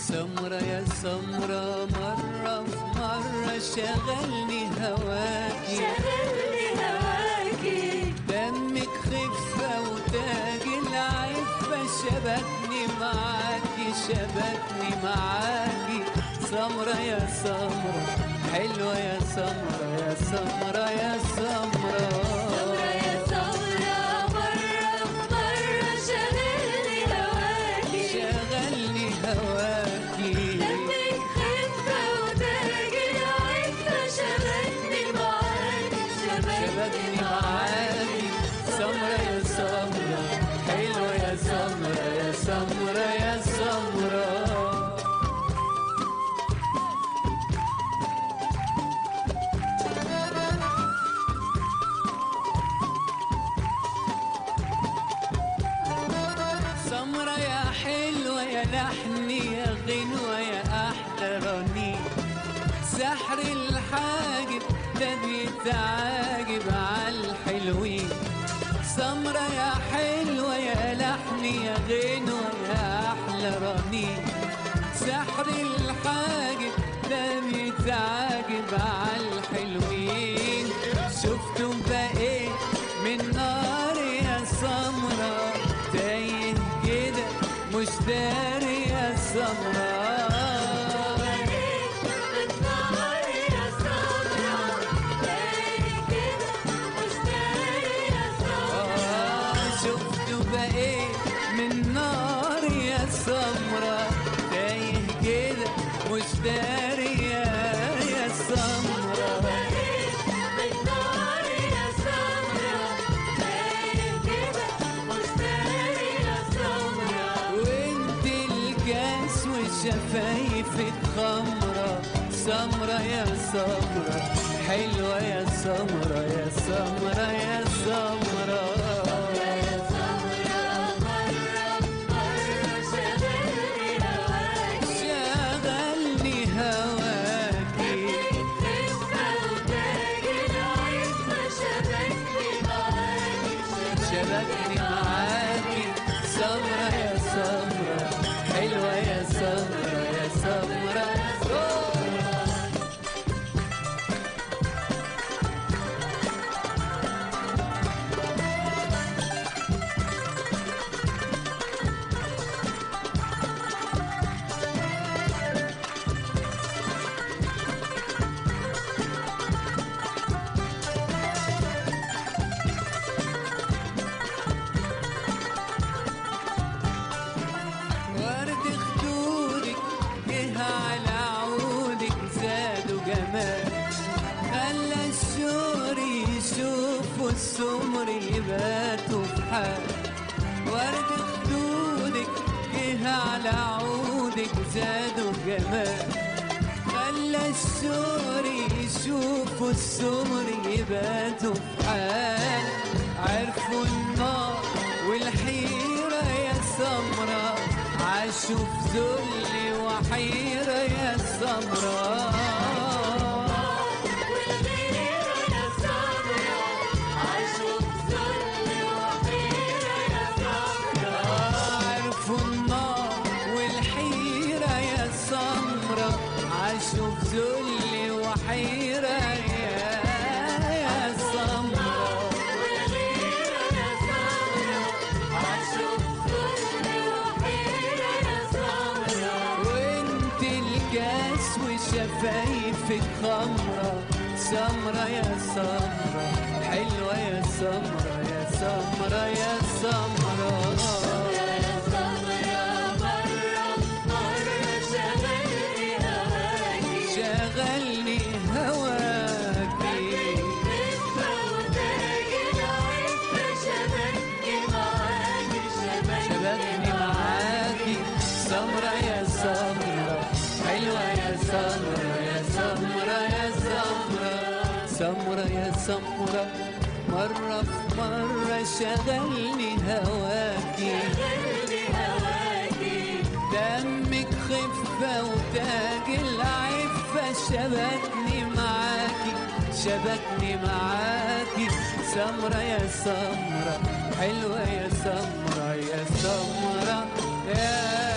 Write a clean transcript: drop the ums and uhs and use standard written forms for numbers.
سمرة يا سمرة، مرة في مرة شغلني هواكي، دمك خفة وتاج العفة، شبكني معاكي سمرة يا سمرة، حلوة يا سمرة يا سمرة يا سمرة. شبكني معاكي سمرة يا سمرة، حلوة يا سمرة يا سمرة يا سمرة. سمرة يا حلوة يا لحني يا غنوة يا أحلى رنين، سحر الحاجب ده بيتعاجب عالحلوين. سمرة يا حلوة يا لحني يا غنوة يا أحلى رنين، سحر الحاجب ده بيتعاجب عالحلوين. شفتم بقيت من نار يا سمرة، تايه كده مش داري يا سمرة. من نار يا سمرة، تايه كده مش داري يا سمرة. من نار يا سمرة، تايه كده مش داري يا سمرة. وانت الكاس وشفايفك خمرة، سمرة يا سمرة، حلوة يا سمرة يا سمرة يا سمرة. شبكني معاكي سمرة يا سمرة، حلوة يا سمرة يا سمرة. على عودك زادوا جمال، خلى الشور يشوفوا السمر يباتوا في حال. ورد خدودك جه على عودك زادوا جمال، خلى الشور يشوفوا السمر يباتوا في حال. عرفوا النار والحيرة يا سمرة، عاشوا في ذل وحيرة يا سمرة. والغيرة يا سمرة، عاشوا في ذل وحيرة يا سمرة. عرفوا النار والحيرة يا سمرة، عاشوا في ذل وحيرة يا سمرة. والغيرة يا سمرة، عاشوا في ذل وحيرة يا سمرة. وانت الكاس وشفايفك خمرة، سمرة يا سمرة، حلوة يا سمرة يا سمرة يا سمرة. شغلني هواكي شبكني معاكي سمرة يا سمرة، حلوة يا سمرة يا سمرة يا سمرة. سمرة يا سمرة، مرة في مرة شغلني هواكي، دمك خفة وتاج العفة، شبكني معاكي سمرة يا سمرة، حلوة يا سمرة يا سمرة يا